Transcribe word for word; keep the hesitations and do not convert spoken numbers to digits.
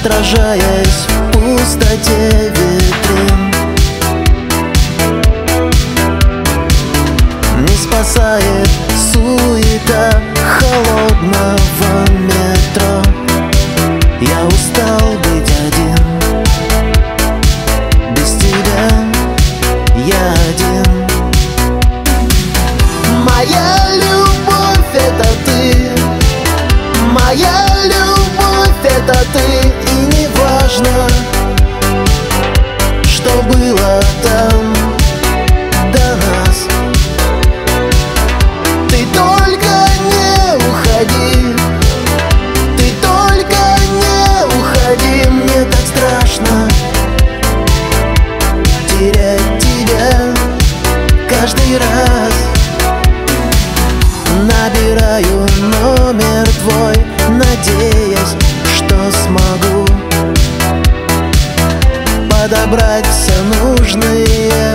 отражаясь в пустоте витрин. Не спасает суета холодного метро. Я устал быть один, без тебя я один. Моя любовь — это ты, моя любовь — это ты. И не важно, что было там до нас. Ты только не уходи, ты только не уходи. Мне так страшно терять тебя каждый раз. Набираю номер твой, надеясь, что смогу подобрать все нужные